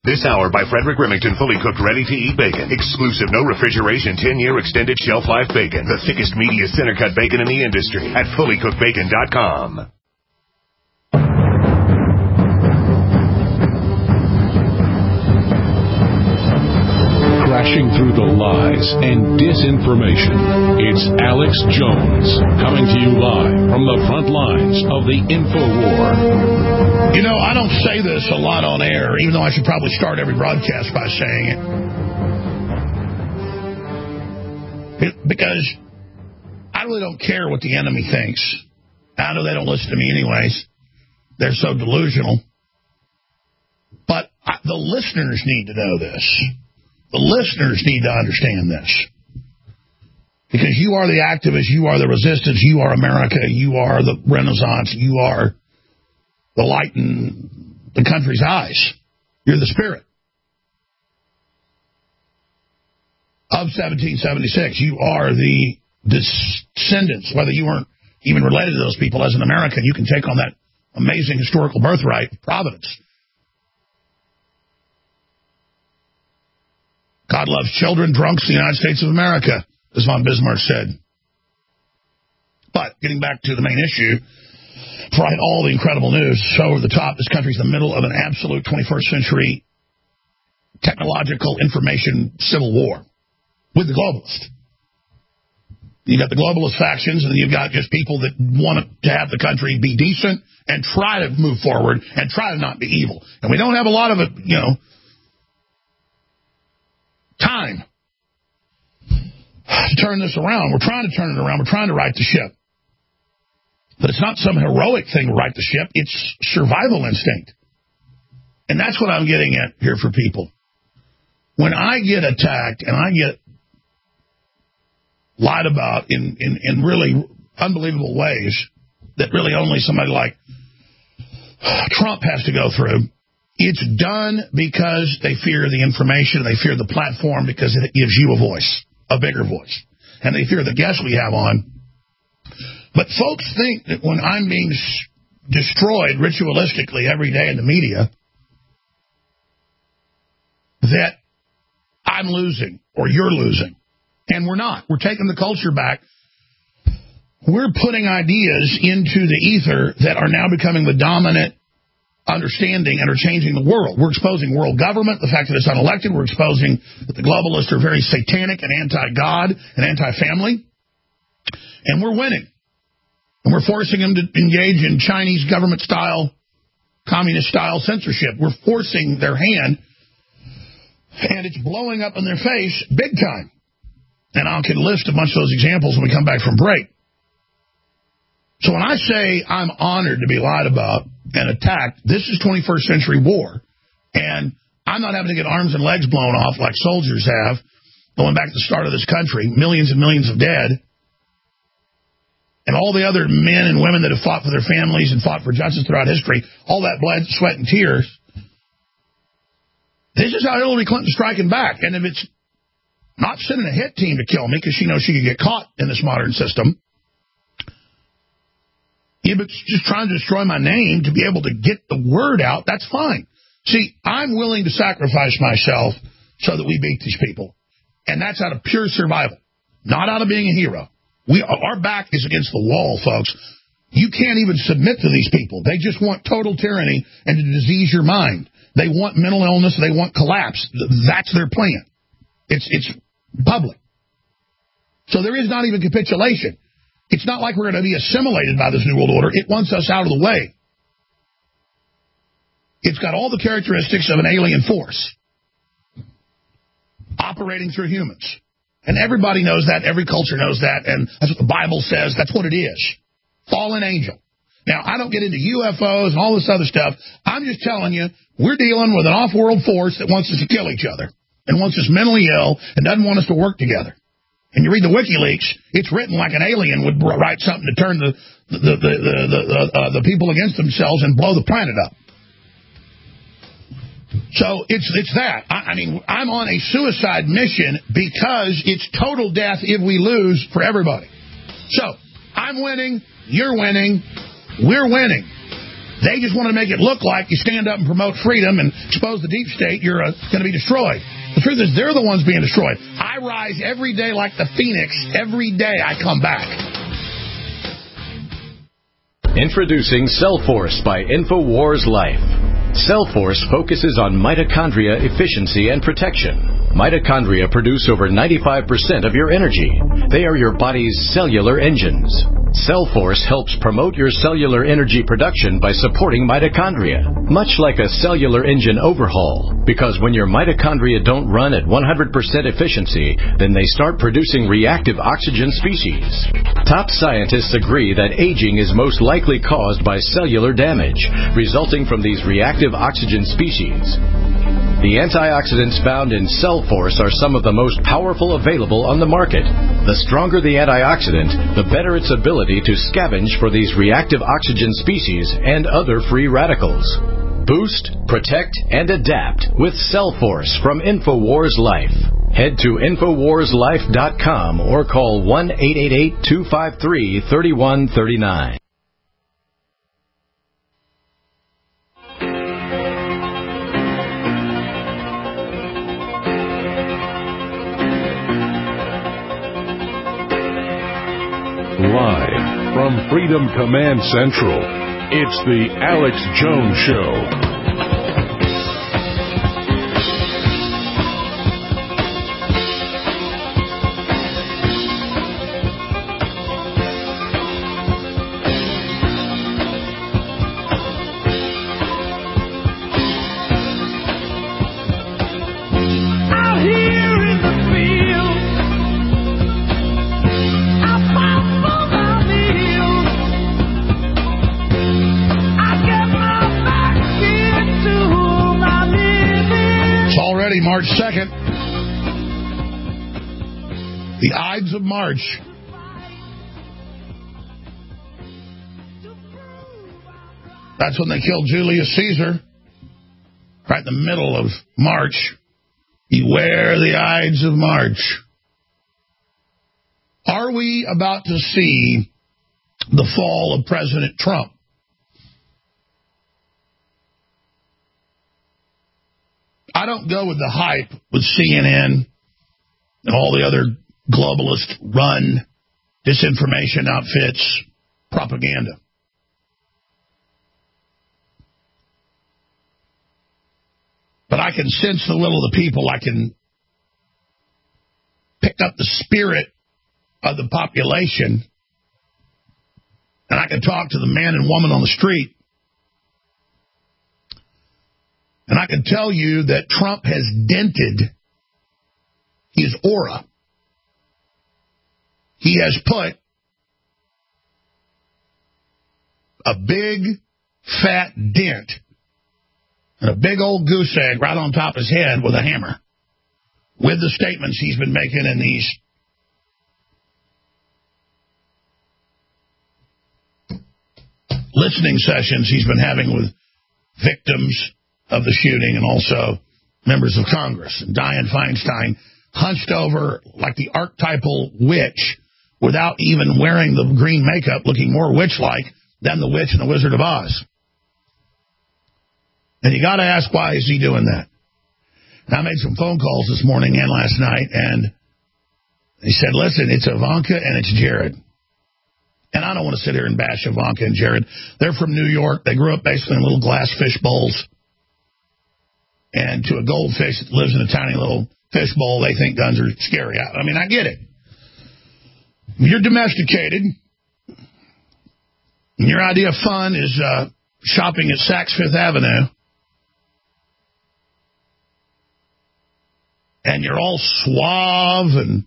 This hour by Frederick Remington, fully cooked, ready-to-eat bacon. Exclusive, no refrigeration, 10-year extended shelf life bacon. The thickest, meatiest center-cut bacon in the industry at fullycookedbacon.com. Crashing through the lies and disinformation. It's Alex Jones, coming to you live from the front lines of the InfoWar. You know, I don't say this a lot on air, even though I should probably start every broadcast by saying it. Because I really don't care what the enemy thinks. I know they don't listen to me anyways. They're so delusional. But the listeners need to know this. The listeners need to understand this. Because you are the activists, you are the resistance, you are America, you are the Renaissance, you are the light in the country's eyes. You're the spirit. Of 1776, you are the descendants, whether you weren't even related to those people as an American, you can take on that amazing historical birthright, Providence. God loves children, drunks, the United States of America, as von Bismarck said. But getting back to the main issue, before I had all the incredible news, so over the top, this country's in the middle of an absolute 21st century technological information civil war with the globalists. You got the globalist factions, and then you've got just people that want to have the country be decent and try to move forward and try to not be evil. And we don't have a lot of it, time to turn this around. We're trying to turn it around. We're trying to right the ship. But it's not some heroic thing to right the ship. It's survival instinct. And that's what I'm getting at here for people. When I get attacked and I get lied about in really unbelievable ways that really only somebody like Trump has to go through, it's done because they fear the information, they fear the platform because it gives you a voice, a bigger voice. And they fear the guests we have on. But folks think that when I'm being destroyed ritualistically every day in the media, that I'm losing or you're losing. And we're not. We're taking the culture back. We're putting ideas into the ether that are now becoming the dominant understanding and are changing the world. We're exposing world government, the fact that it's unelected. We're exposing that the globalists are very satanic and anti-God and anti-family. And we're winning. And we're forcing them to engage in Chinese government-style, communist-style censorship. We're forcing their hand, and it's blowing up in their face big time. And I can list a bunch of those examples when we come back from break. So when I say I'm honored to be lied about and attacked, this is 21st century war. And I'm not having to get arms and legs blown off like soldiers have, going back to the start of this country, millions and millions of dead. And all the other men and women that have fought for their families and fought for justice throughout history, all that blood, sweat, and tears. This is how Hillary Clinton's striking back. And if it's not sending a hit team to kill me because she knows she could get caught in this modern system, if it's just trying to destroy my name to be able to get the word out, that's fine. See, I'm willing to sacrifice myself so that we beat these people. And that's out of pure survival, not out of being a hero. Our back is against the wall, folks. You can't even submit to these people. They just want total tyranny and to disease your mind. They want mental illness. They want collapse. That's their plan. It's public. So there is not even capitulation. It's not like we're going to be assimilated by this New World Order. It wants us out of the way. It's got all the characteristics of an alien force operating through humans. And everybody knows that. Every culture knows that. And that's what the Bible says. That's what it is. Fallen angel. Now, I don't get into UFOs and all this other stuff. I'm just telling you, we're dealing with an off-world force that wants us to kill each other and wants us mentally ill and doesn't want us to work together. And you read the WikiLeaks, it's written like an alien would write something to turn the people against themselves and blow the planet up. So it's that. I mean, I'm on a suicide mission because it's total death if we lose for everybody. So I'm winning, you're winning, we're winning. They just wanted to make it look like you stand up and promote freedom and expose the deep state, you're going to be destroyed. The truth is, they're the ones being destroyed. I rise every day like the phoenix. Every day I come back. Introducing Cellforce by InfoWars Life. Cellforce focuses on mitochondria efficiency and protection. Mitochondria produce over 95% of your energy. They are your body's cellular engines. Cellforce helps promote your cellular energy production by supporting mitochondria, much like a cellular engine overhaul, because when your mitochondria don't run at 100% efficiency, then they start producing reactive oxygen species. Top scientists agree that aging is most likely caused by cellular damage, resulting from these reactive oxygen species. The antioxidants found in Cellforce are some of the most powerful available on the market. The stronger the antioxidant, the better its ability to scavenge for these reactive oxygen species and other free radicals. Boost, protect, and adapt with Cellforce from InfoWars Life. Head to InfoWarsLife.com or call 1-888-253-3139. Live from Freedom Command Central, it's the Alex Jones Show. March 2nd, the Ides of March. That's when they killed Julius Caesar, right in the middle of March. Beware the Ides of March. Are we about to see the fall of President Trump? I don't go with the hype with CNN and all the other globalist-run disinformation outfits, propaganda. But I can sense the will of the people. I can pick up the spirit of the population, and I can talk to the man and woman on the street. And I can tell you that Trump has dented his aura. He has put a big, fat dent and a big old goose egg right on top of his head with a hammer, with the statements he's been making in these listening sessions he's been having with victims of the shooting and also members of Congress. And Dianne Feinstein hunched over like the archetypal witch without even wearing the green makeup, looking more witch-like than the witch in The Wizard of Oz. And you got to ask, why is he doing that? And I made some phone calls this morning and last night, and he said, listen, it's Ivanka and it's Jared. And I don't want to sit here and bash Ivanka and Jared. They're from New York. They grew up basically in little glass fish bowls. And to a goldfish that lives in a tiny little fish bowl, they think guns are scary. I mean, I get it. You're domesticated. And your idea of fun is shopping at Saks Fifth Avenue. And you're all suave and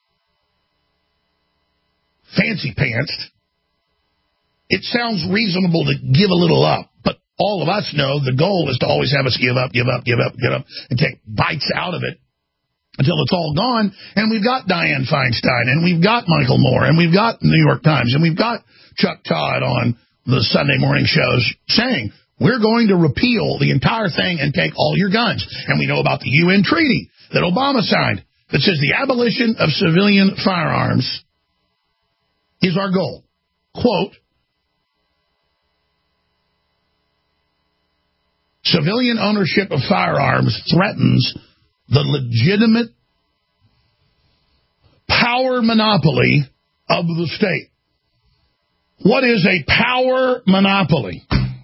fancy pants. It sounds reasonable to give a little up. But all of us know the goal is to always have us give up, and take bites out of it until it's all gone. And we've got Dianne Feinstein, and we've got Michael Moore, and we've got the New York Times, and we've got Chuck Todd on the Sunday morning shows saying, we're going to repeal the entire thing and take all your guns. And we know about the UN treaty that Obama signed that says the abolition of civilian firearms is our goal. Quote, civilian ownership of firearms threatens the legitimate power monopoly of the state. What is a power monopoly?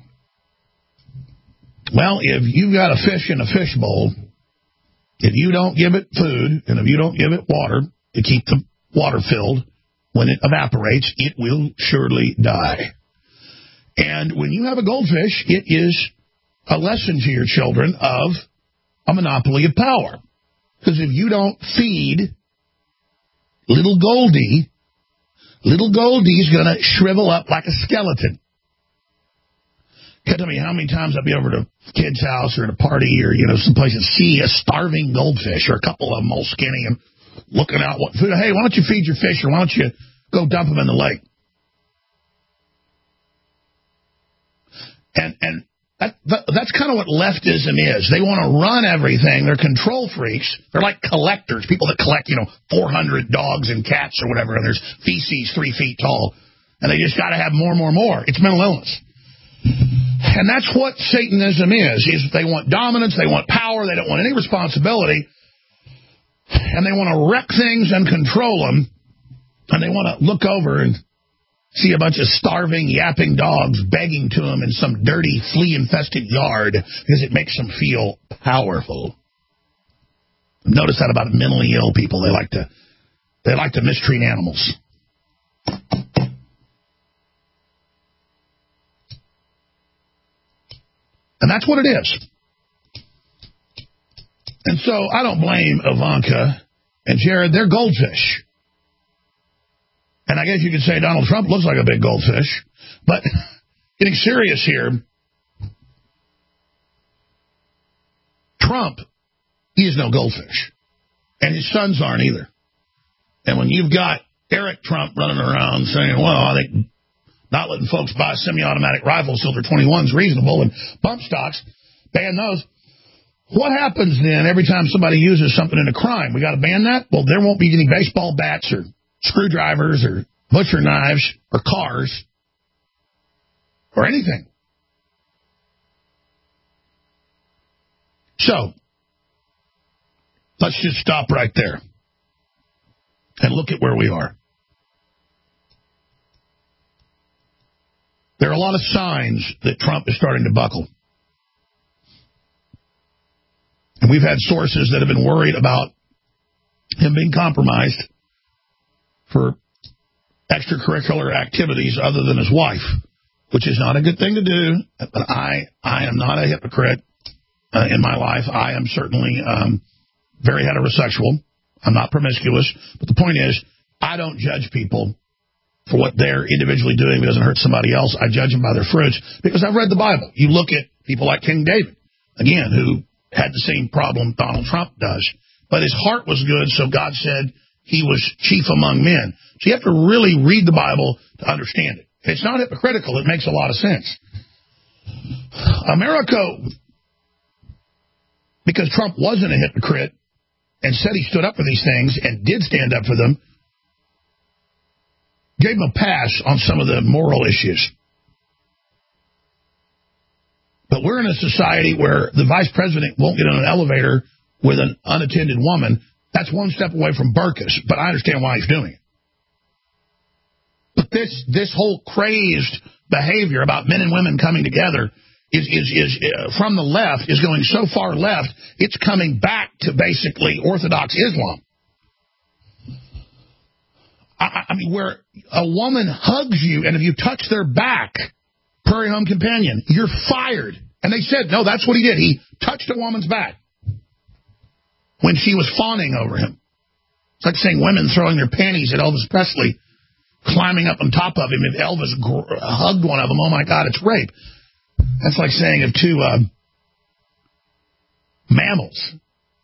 Well, if you've got a fish in a fish bowl, if you don't give it food and if you don't give it water to keep the water filled, when it evaporates, it will surely die. And when you have a goldfish, it is a lesson to your children of a monopoly of power. Because if you don't feed little Goldie's going to shrivel up like a skeleton. Can't tell me how many times I'll be over to a kid's house or at a party or, someplace and see a starving goldfish or a couple of them all skinny and looking out what food. Hey, why don't you feed your fish or why don't you go dump them in the lake? And that's kind of what leftism is. They want to run everything. They're control freaks. They're like collectors, people that collect, 400 dogs and cats or whatever, and there's feces 3 feet tall. And they just got to have more. It's mental illness. And that's what Satanism is they want dominance, they want power, they don't want any responsibility, and they want to wreck things and control them, and they want to look over and see a bunch of starving, yapping dogs begging to them in some dirty, flea-infested yard because it makes them feel powerful. Notice that about mentally ill people. They like to mistreat animals. And that's what it is. And so I don't blame Ivanka and Jared. They're goldfish. And I guess you could say Donald Trump looks like a big goldfish. But getting serious here, Trump, he is no goldfish. And his sons aren't either. And when you've got Eric Trump running around saying, well, I think not letting folks buy semi-automatic rifles till they're 21 is reasonable, and bump stocks, ban those. What happens then every time somebody uses something in a crime? We got to ban that? Well, there won't be any baseball bats or screwdrivers or butcher knives or cars or anything. So, let's just stop right there and look at where we are. There are a lot of signs that Trump is starting to buckle. And we've had sources that have been worried about him being compromised for extracurricular activities other than his wife, which is not a good thing to do. But I am not a hypocrite in my life. I am certainly very heterosexual. I'm not promiscuous. But the point is, I don't judge people for what they're individually doing if it doesn't hurt somebody else. I judge them by their fruits because I've read the Bible. You look at people like King David, again, who had the same problem Donald Trump does. But his heart was good, so God said he was chief among men. So you have to really read the Bible to understand it. If it's not hypocritical, it makes a lot of sense. America, because Trump wasn't a hypocrite and said he stood up for these things and did stand up for them, gave him a pass on some of the moral issues. But we're in a society where the vice president won't get on an elevator with an unattended woman. That's one step away from Burkus, but I understand why he's doing it. But this whole crazed behavior about men and women coming together is from the left, is going so far left, it's coming back to basically Orthodox Islam. I mean, where a woman hugs you, and if you touch their back, Prairie Home Companion, you're fired. And they said, no, that's what he did. He touched a woman's back when she was fawning over him. It's like saying women throwing their panties at Elvis Presley, climbing up on top of him. If Elvis hugged one of them, oh, my God, it's rape. That's like saying if two mammals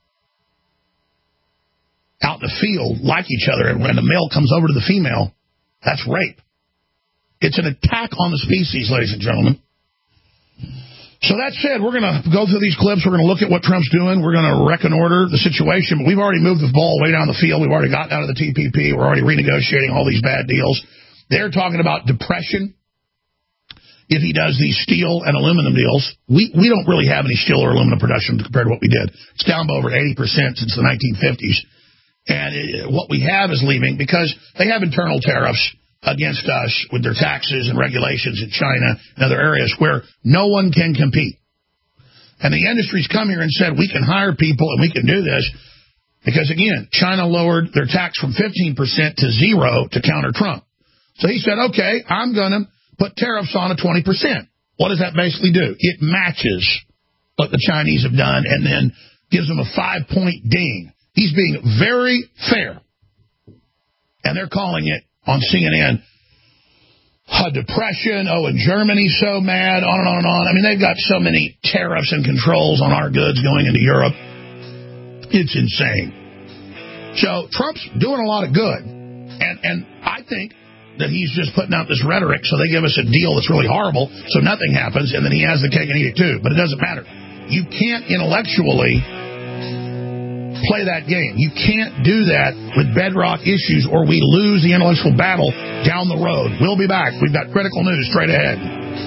out in the field like each other, and when the male comes over to the female, that's rape. It's an attack on the species, ladies and gentlemen. So that said, we're going to go through these clips. We're going to look at what Trump's doing. We're going to reconnoiter the situation. But we've already moved the ball way down the field. We've already gotten out of the TPP. We're already renegotiating all these bad deals. They're talking about depression if he does these steel and aluminum deals. We don't really have any steel or aluminum production compared to what we did. It's down by over 80% since the 1950s. And what we have is leaving because they have internal tariffs against us with their taxes and regulations in China and other areas where no one can compete. And the industry's come here and said, we can hire people and we can do this because, again, China lowered their tax from 15% to 0 to counter Trump. So he said, okay, I'm going to put tariffs on at 20%. What does that basically do? It matches what the Chinese have done and then gives them a 5-point ding. He's being very fair. And they're calling it on CNN, depression, and Germany's so mad, on and on and on. I mean, they've got so many tariffs and controls on our goods going into Europe. It's insane. So Trump's doing a lot of good. And I think that he's just putting out this rhetoric so they give us a deal that's really horrible so nothing happens, and then he has the cake and eat it too. But it doesn't matter. You can't intellectually play that game. You can't do that with bedrock issues or we lose the intellectual battle down the road. We'll be back. We've got critical news straight ahead.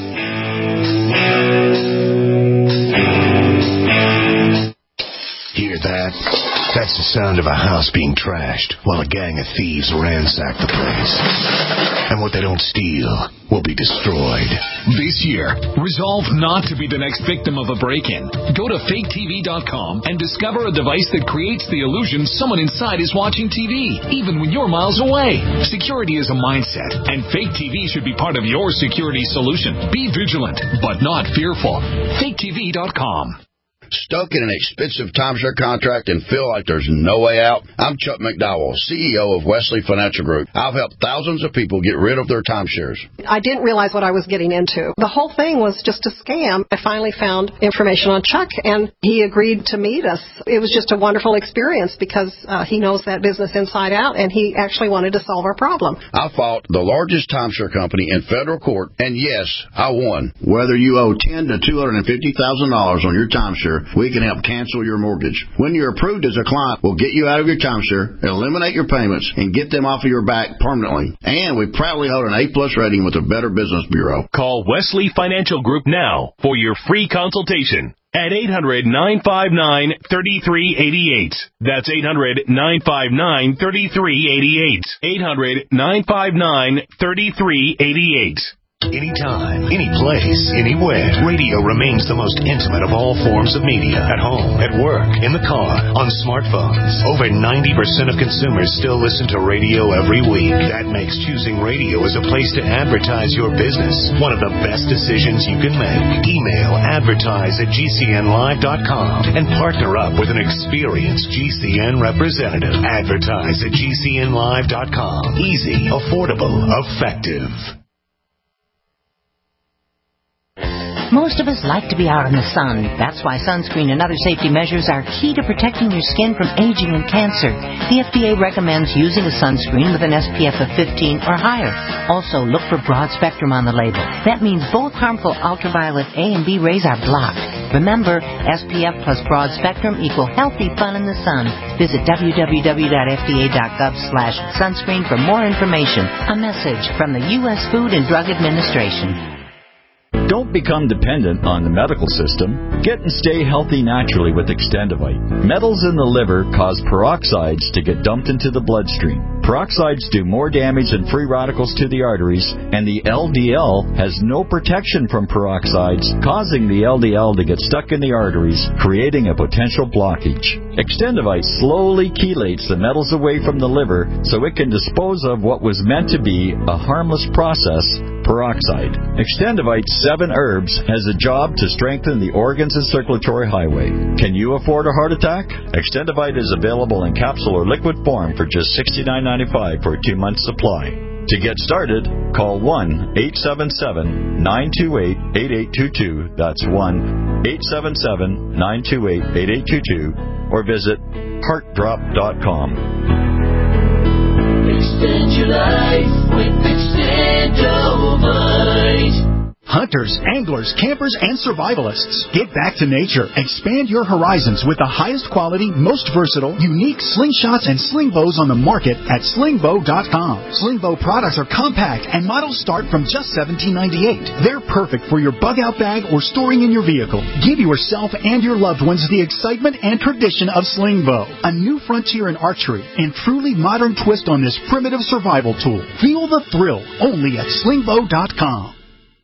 Hear that? That's the sound of a house being trashed while a gang of thieves ransack the place. And what they don't steal will be destroyed. This year, resolve not to be the next victim of a break-in. Go to faketv.com and discover a device that creates the illusion someone inside is watching TV, even when you're miles away. Security is a mindset, and Fake TV should be part of your security solution. Be vigilant, but not fearful. faketv.com. Stuck in an expensive timeshare contract and feel like there's no way out? I'm Chuck McDowell, CEO of Wesley Financial Group. I've helped thousands of people get rid of their timeshares. I didn't realize what I was getting into. The whole thing was just a scam. I finally found information on Chuck, and he agreed to meet us. It was just a wonderful experience because he knows that business inside out, and he actually wanted to solve our problem. I fought the largest timeshare company in federal court, and yes, I won. Whether you owe $10,000 to $250,000 on your timeshare, we can help cancel your mortgage. When you're approved as a client, we'll get you out of your timeshare, eliminate your payments, and get them off of your back permanently. And we proudly hold an A+ rating with the Better Business Bureau. Call Wesley Financial Group now for your free consultation at 800-959-3388. That's 800-959-3388. 800-959-3388. Anytime, any place, anywhere. Radio remains the most intimate of all forms of media. At home, at work, in the car, on smartphones. Over 90% of consumers still listen to radio every week. That makes choosing radio as a place to advertise your business one of the best decisions you can make. Email advertise@gcnlive.com and partner up with an experienced GCN representative. Advertise@gcnlive.com. Easy, affordable, effective. Most of us like to be out in the sun. That's why sunscreen and other safety measures are key to protecting your skin from aging and cancer. The FDA recommends using a sunscreen with an SPF of 15 or higher. Also, look for broad spectrum on the label. That means both harmful ultraviolet A and B rays are blocked. Remember, SPF plus broad spectrum equal healthy fun in the sun. Visit www.fda.gov/sunscreen for more information. A message from the U.S. Food and Drug Administration. Don't become dependent on the medical system. Get and stay healthy naturally with Extendivite. Metals in the liver cause peroxides to get dumped into the bloodstream. Peroxides do more damage than free radicals to the arteries, and the LDL has no protection from peroxides, causing the LDL to get stuck in the arteries, creating a potential blockage. Extendivite slowly chelates the metals away from the liver so it can dispose of what was meant to be a harmless process, peroxide. Extendivite 7 herbs has a job to strengthen the organs and circulatory highway. Can you afford a heart attack? Extendivite is available in capsule or liquid form for just $69.95 for a 2-month supply. To get started, call 1-877-928-8822. That's 1-877-928-8822. Or visit heartdrop.com. Extend your life with Extendovite. hunters, anglers, campers, and survivalists. Get back to nature. Expand your horizons with the highest quality, most versatile, unique slingshots and sling bows on the market at slingbow.com. Slingbow products are compact and models start from just $17.98. They're perfect for your bug out bag or storing in your vehicle. Give yourself and your loved ones the excitement and tradition of Slingbow, a new frontier in archery and truly modern twist on this primitive survival tool. Feel the thrill only at slingbow.com.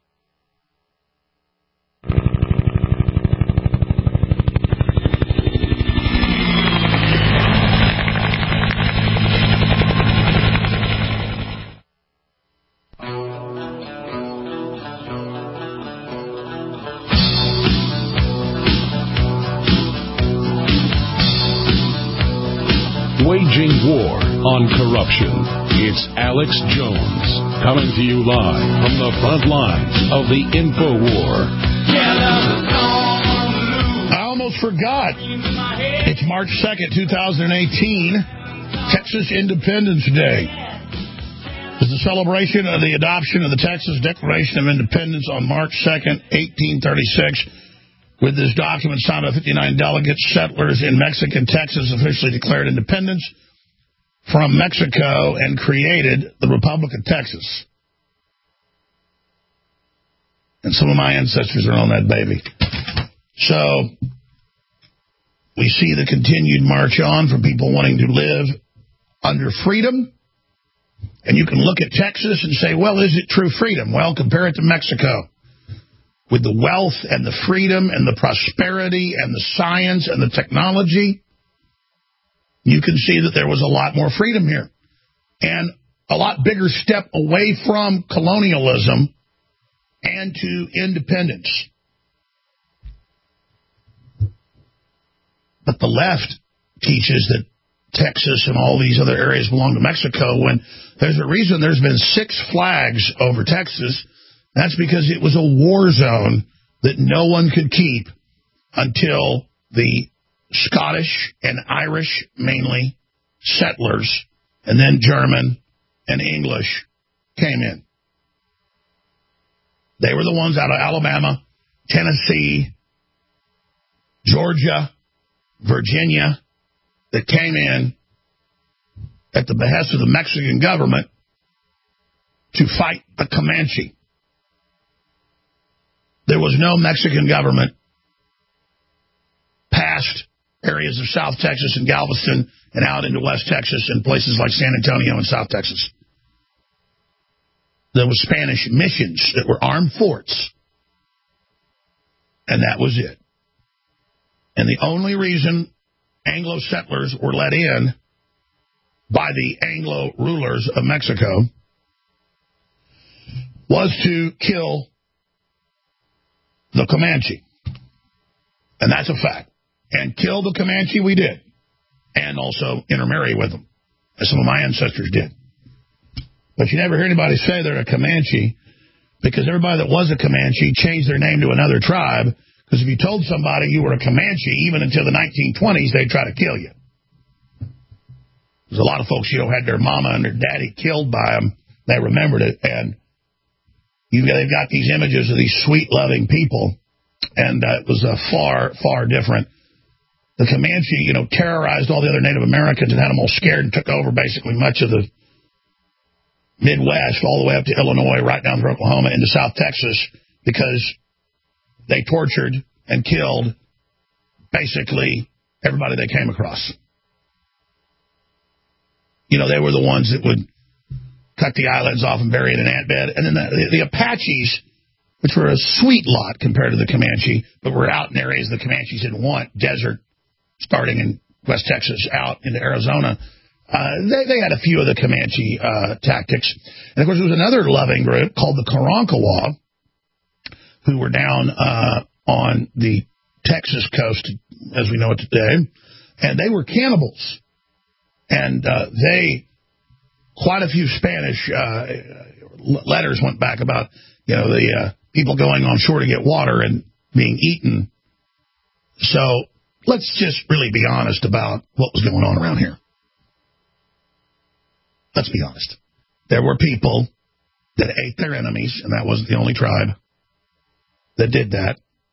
Waging war on corruption. It's Alex Jones coming to you live from the front lines of the InfoWar. I almost forgot. It's March 2nd, 2018, Texas Independence Day. It's a celebration of the adoption of the Texas Declaration of Independence on March 2nd, 1836. With this document signed by 59 delegates, settlers in Mexican Texas officially declared independence from Mexico and created the Republic of Texas. And some of my ancestors are on that baby. So we see the continued march on from people wanting to live under freedom. And you can look at Texas and say, well, is it true freedom? Well, compare it to Mexico. With the wealth and the freedom and the prosperity and the science and the technology, you can see that there was a lot more freedom here. And a lot bigger step away from colonialism and to independence. But the left teaches that Texas and all these other areas belong to Mexico, when there's a reason there's been 6 flags over Texas. That's because it was a war zone that no one could keep until the Scottish and Irish, mainly, settlers, and then German and English came in. They were the ones out of Alabama, Tennessee, Georgia, Virginia, that came in at the behest of the Mexican government to fight the Comanche. There was no Mexican government past areas of South Texas and Galveston and out into West Texas and places like San Antonio and South Texas. There was Spanish missions that were armed forts. And that was it. And the only reason Anglo settlers were let in by the Anglo rulers of Mexico was to kill the Comanche. And that's a fact. And kill the Comanche we did. And also intermarry with them, as some of my ancestors did. But you never hear anybody say they're a Comanche, because everybody that was a Comanche changed their name to another tribe, because if you told somebody you were a Comanche, even until the 1920s, they'd try to kill you. There's a lot of folks, had their mama and their daddy killed by them. They remembered it, and they've got these images of these sweet, loving people, and it was far, far different. The Comanche, terrorized all the other Native Americans and had them all scared and took over basically much of the Midwest, all the way up to Illinois, right down through Oklahoma, into South Texas, because they tortured and killed basically everybody they came across. They were the ones that would cut the eyelids off and bury it in an ant bed. And then the Apaches, which were a sweet lot compared to the Comanche, but were out in areas the Comanches didn't want, desert, starting in West Texas, out into Arizona. They had a few of the Comanche tactics. And, of course, there was another loving group called the Karankawa, who were down on the Texas coast, as we know it today. And they were cannibals. And quite a few Spanish letters went back about, the people going on shore to get water and being eaten. So let's just really be honest about what was going on around here. Let's be honest. There were people that ate their enemies, and that wasn't the only tribe. that did that.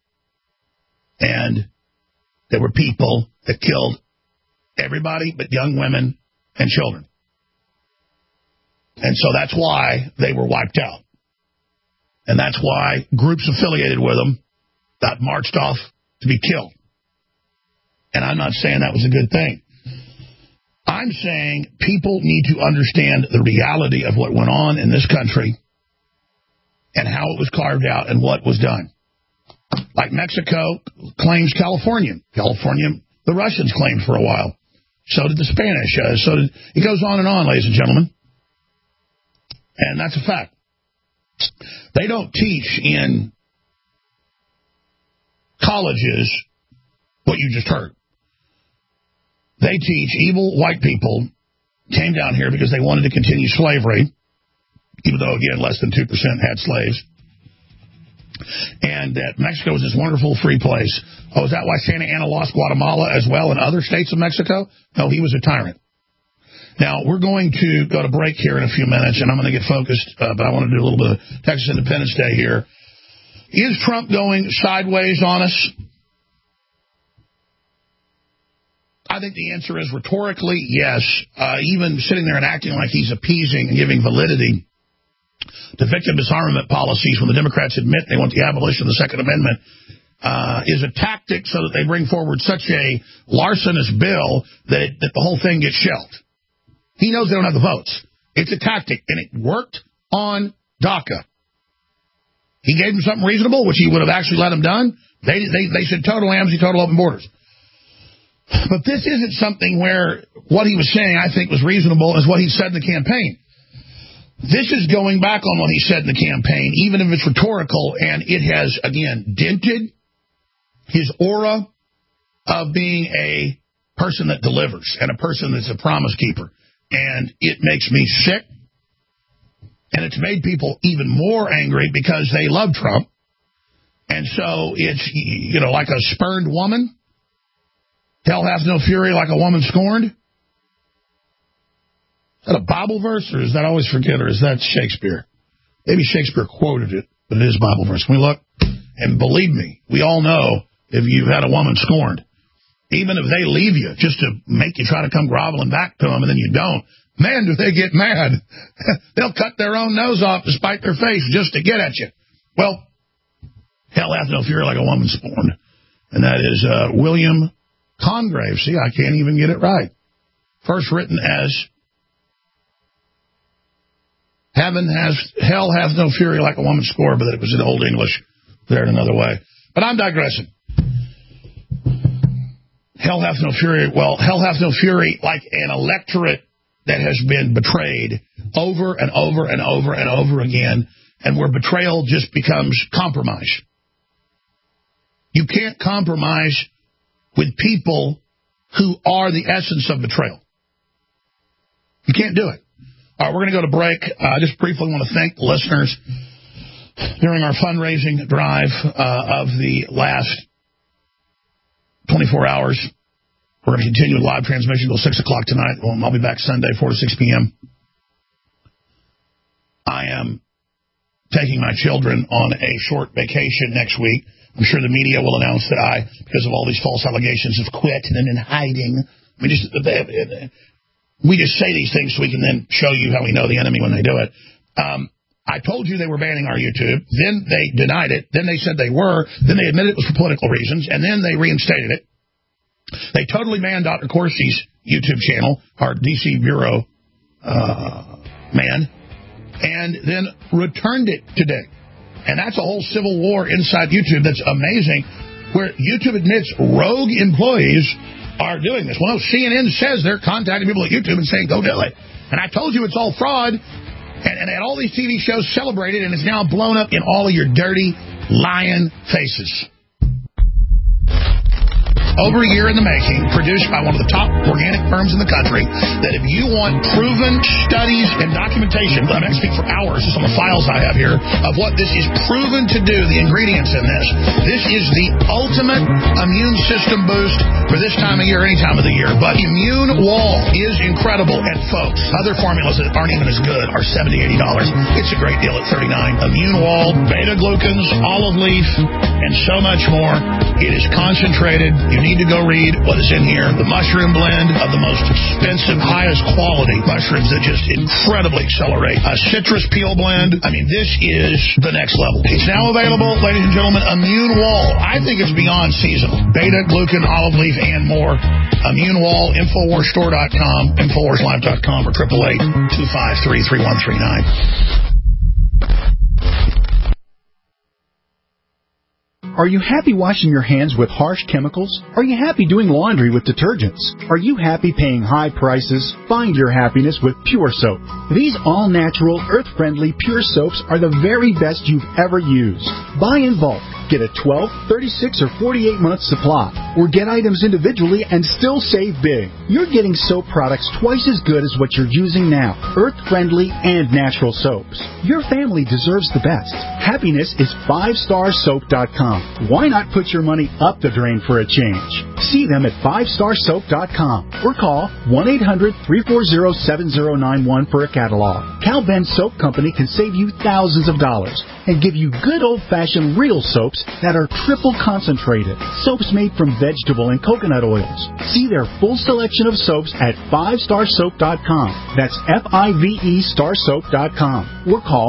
And there were people that killed everybody but young women and children. And so that's why they were wiped out. And that's why groups affiliated with them got marched off to be killed. And I'm not saying that was a good thing. I'm saying people need to understand the reality of what went on in this country and how it was carved out and what was done. Like Mexico claims California. California, the Russians claimed for a while. So did the Spanish. It goes on, ladies and gentlemen. And that's a fact. They don't teach in colleges what you just heard. They teach evil white people came down here because they wanted to continue slavery, even though, again, less than 2% had slaves. And that Mexico was this wonderful free place. Oh, is that why Santa Anna lost Guatemala as well and other states of Mexico? No, he was a tyrant. Now, we're going to go to break here in a few minutes, and I'm going to get focused, but I want to do a little bit of Texas Independence Day here. Is Trump going sideways on us? I think the answer is rhetorically, yes. Even sitting there and acting like he's appeasing and giving validity to victim disarmament policies when the Democrats admit they want the abolition of the Second Amendment is a tactic so that they bring forward such a larcenous bill that the whole thing gets shelved. He knows they don't have the votes. It's a tactic, and it worked on DACA. He gave them something reasonable, which he would have actually let them done. They said total amnesty, total open borders. But this isn't something where what he was saying, I think, was reasonable as what he said in the campaign. This is going back on what he said in the campaign, even if it's rhetorical, and it has, again, dented his aura of being a person that delivers and a person that's a promise keeper. And it makes me sick. And it's made people even more angry because they love Trump. And so it's, like a spurned woman. Hell hath no fury like a woman scorned. Is that a Bible verse, or is that, I always forget, or is that Shakespeare? Maybe Shakespeare quoted it, but it is a Bible verse. Can we look? And believe me, we all know if you've had a woman scorned, even if they leave you just to make you try to come groveling back to them and then you don't, man, do they get mad. They'll cut their own nose off to spite their face just to get at you. Well, hell hath no fury like a woman scorned. And that is William Congreve. See, I can't even get it right. First written as hell hath no fury like a woman scorned, but it was in Old English there in another way. But I'm digressing. Hell hath no fury. Well, hell hath no fury like an electorate that has been betrayed over and over and over and over again, and where betrayal just becomes compromise. You can't compromise with people who are the essence of betrayal. You can't do it. All right, we're going to go to break. I just briefly want to thank the listeners during our fundraising drive of the last 24 hours. We're going to continue with live transmission until 6 o'clock tonight. I'll be back Sunday, 4 to 6 p.m. I am taking my children on a short vacation next week. I'm sure the media will announce that I, because of all these false allegations, have quit and been in hiding. We just say these things so we can then show you how we know the enemy when they do it. I told you they were banning our YouTube. Then they denied it. Then they said they were. Then they admitted it was for political reasons. And then they reinstated it. They totally banned Dr. Corsi's YouTube channel, our D.C. Bureau man, and then returned it today. And that's a whole civil war inside YouTube that's amazing, where YouTube admits rogue employees are doing this. Well, no, CNN says they're contacting people at YouTube and saying, go do it. And I told you it's all fraud. And all these TV shows celebrated, and it's now blown up in all of your dirty, lying faces. over a year in the making, produced by one of the top organic firms in the country, that if you want proven studies and documentation, I'm going to speak for hours, some of the files I have here, of what this is proven to do, the ingredients in this. This is the ultimate immune system boost for this time of year, any time of the year. But Immune Wall is incredible. And folks, other formulas that aren't even as good are $70, $80. It's a great deal at $39. Immune Wall, beta-glucans, olive leaf, and so much more. It is concentrated. You need to go read what is in here. The mushroom blend of the most expensive, highest quality mushrooms that just incredibly accelerate. A citrus peel blend. I mean, this is the next level. It's now available, ladies and gentlemen, Immune Wall. I think it's beyond seasonal. Beta-glucan, olive leaf, and more. Immune Wall, InfoWarsStore.com, InfoWarsLive.com, or 888-253-3139. Are you happy washing your hands with harsh chemicals? Are you happy doing laundry with detergents? Are you happy paying high prices? Find your happiness with Pure Soap. These all-natural, earth-friendly Pure Soaps are the very best you've ever used. Buy in bulk. Get a 12, 36, or 48-month supply. Or get items individually and still save big. You're getting soap products twice as good as what you're using now. Earth-friendly and natural soaps. Your family deserves the best. Happiness is 5starsoap.com. Why not put your money up the drain for a change? See them at 5starsoap.com or call 1-800-340-7091 for a catalog. Cal Ben Soap Company can save you thousands of dollars and give you good old-fashioned real soaps that are triple concentrated. Soaps made from vegetable and coconut oils. See their full selection of soaps at 5starsoap.com. That's F-I-V-E starsoap.com. Or call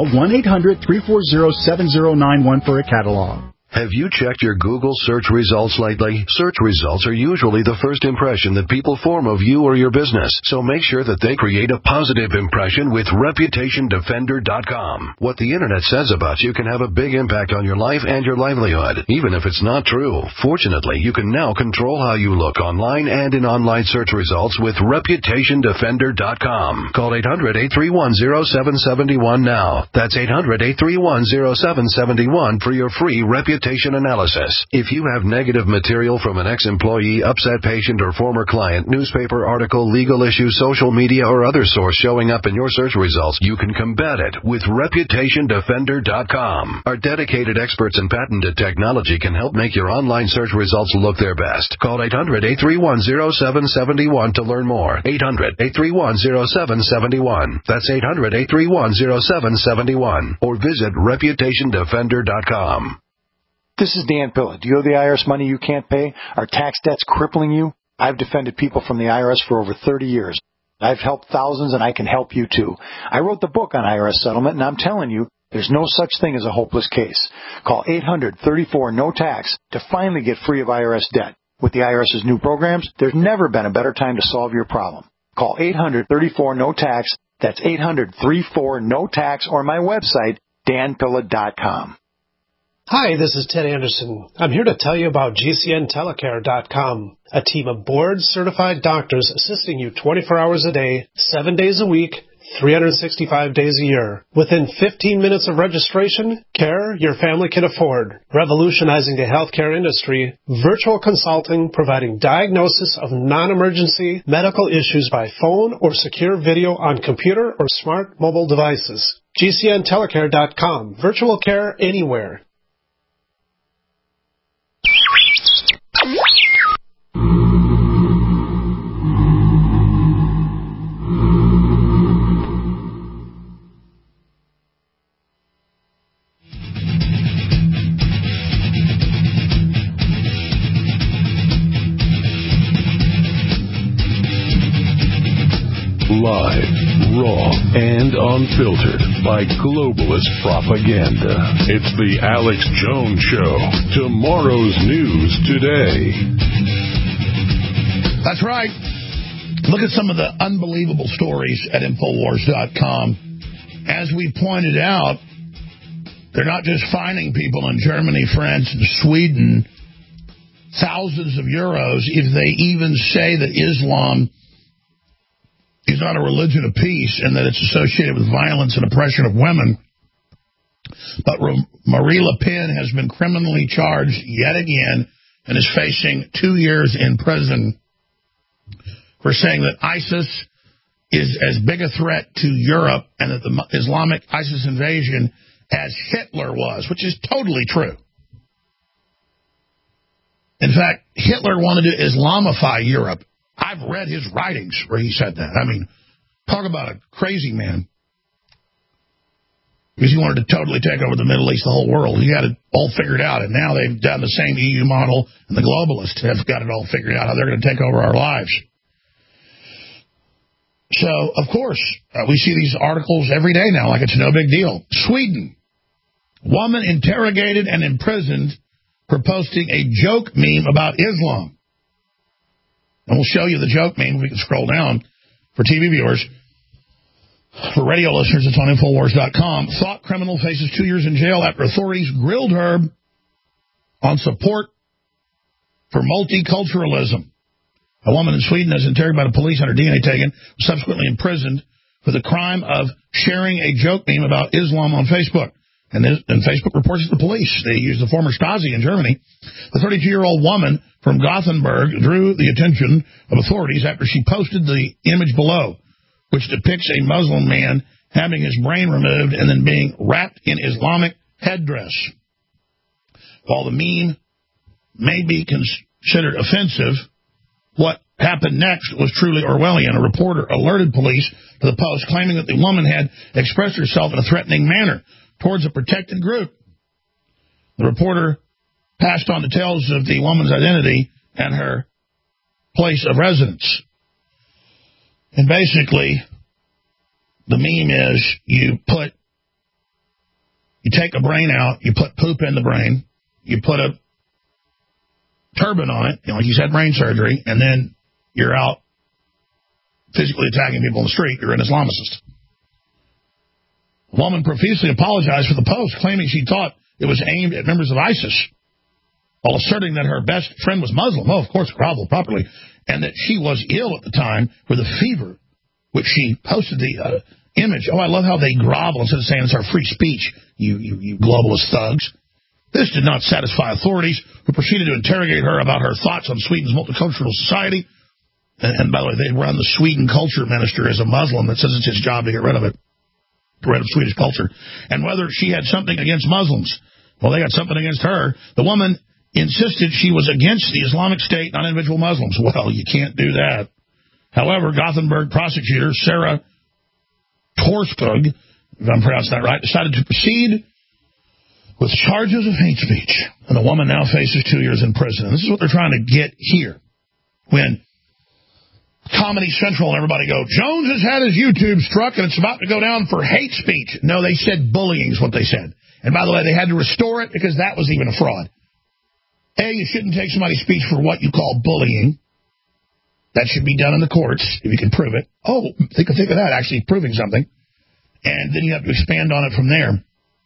1-800-340-7091 for a catalog. Have you checked your Google search results lately? Search results are usually the first impression that people form of you or your business, so make sure that they create a positive impression with ReputationDefender.com. What the Internet says about you can have a big impact on your life and your livelihood, even if it's not true. Fortunately, you can now control how you look online and in online search results with ReputationDefender.com. Call 800-831-0771 now. That's 800-831-0771 for your free reputation analysis. If you have negative material from an ex-employee, upset patient, or former client, newspaper article, legal issue, social media, or other source showing up in your search results, you can combat it with ReputationDefender.com. Our dedicated experts in patented technology can help make your online search results look their best. Call 800-831-0771 to learn more. 800-831-0771. That's 800-831-0771. Or visit ReputationDefender.com. This is Dan Pilla. Do you owe the IRS money you can't pay? Are tax debts crippling you? I've defended people from the IRS for over 30 years. I've helped thousands, and I can help you too. I wrote the book on IRS settlement, and I'm telling you, there's no such thing as a hopeless case. Call 800-34-NO-TAX to finally get free of IRS debt. With the IRS's new programs, there's never been a better time to solve your problem. Call 800-34-NO-TAX. That's 800-34-NO-TAX, or my website, danpilla.com. Hi, this is Ted Anderson. I'm here to tell you about GCNTelecare.com, a team of board-certified doctors assisting you 24 hours a day, 7 days a week, 365 days a year. Within 15 minutes of registration, care your family can afford. Revolutionizing the healthcare industry, virtual consulting providing diagnosis of non-emergency medical issues by phone or secure video on computer or smart mobile devices. GCNTelecare.com, virtual care anywhere. Live, raw, and unfiltered by globalist propaganda. It's the Alex Jones Show. Tomorrow's news today. That's right. Look at some of the unbelievable stories at Infowars.com. As we pointed out, they're not just fining people in Germany, France, and Sweden thousands of euros if they even say that Islam is not a religion of peace and that it's associated with violence and oppression of women. But Marie Le Pen has been criminally charged yet again and is facing 2 years in prison for saying that ISIS is as big a threat to Europe and that the Islamic ISIS invasion as Hitler was, which is totally true. In fact, Hitler wanted to Islamify Europe. I've read his writings where he said that. I mean, talk about a crazy man. Because he wanted to totally take over the Middle East, the whole world. He had it all figured out, and now they've done the same EU model, and the globalists have got it all figured out, how they're going to take over our lives. So, of course, we see these articles every day now like it's no big deal. Sweden, woman interrogated and imprisoned for posting a joke meme about Islam. And we'll show you the joke meme if we can scroll down for TV viewers. For radio listeners, it's on Infowars.com. Thought criminal faces 2 years in jail after authorities grilled her on support for multiculturalism. A woman in Sweden is interrogated by the police and her DNA taken, was subsequently imprisoned for the crime of sharing a joke meme about Islam on Facebook. And Facebook reports to the police. They used the former Stasi in Germany. The 32-year-old woman from Gothenburg drew the attention of authorities after she posted the image below, which depicts a Muslim man having his brain removed and then being wrapped in Islamic headdress. While the meme may be considered offensive, what happened next was truly Orwellian. A reporter alerted police to the post, claiming that the woman had expressed herself in a threatening manner towards a protected group. The reporter passed on details of the woman's identity and her place of residence. And basically, the meme is you take a brain out, you put poop in the brain, you put a turban on it, like he's had brain surgery, and then you're out physically attacking people in the street. You're an Islamist. The woman profusely apologized for the post, claiming she thought it was aimed at members of ISIS, while asserting that her best friend was Muslim. Oh, of course, groveled properly. And that she was ill at the time with a fever, which she posted the image. Oh, I love how they grovel instead of saying it's our free speech, you globalist thugs. This did not satisfy authorities, who proceeded to interrogate her about her thoughts on Sweden's multicultural society. And by the way, they run the Sweden culture minister as a Muslim that says it's his job to get rid of it, get rid of Swedish culture. And whether she had something against Muslims. Well, they got something against her. The woman insisted she was against the Islamic State, not individual Muslims. Well, you can't do that. However, Gothenburg prosecutor Sarah Torskog, if I'm pronouncing that right, decided to proceed with charges of hate speech. And the woman now faces 2 years in prison. And this is what they're trying to get here. When Comedy Central and everybody go, Jones has had his YouTube struck and it's about to go down for hate speech. No, they said bullying is what they said. And by the way, they had to restore it because that was even a fraud. A, you shouldn't take somebody's speech for what you call bullying. That should be done in the courts if you can prove it. Oh, think of that, actually proving something. And then you have to expand on it from there.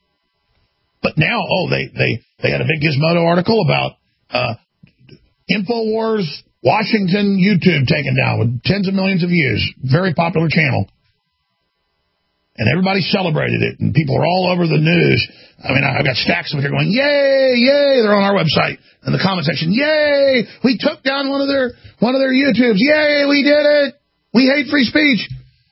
But now, they had a big Gizmodo article about InfoWars Washington YouTube taken down with tens of millions of views. Very popular channel. And everybody celebrated it, and people are all over the news. I mean, I've got stacks of it here going, yay, yay, they're on our website. In the comment section, yay, we took down one of their YouTubes. Yay, we did it. We hate free speech.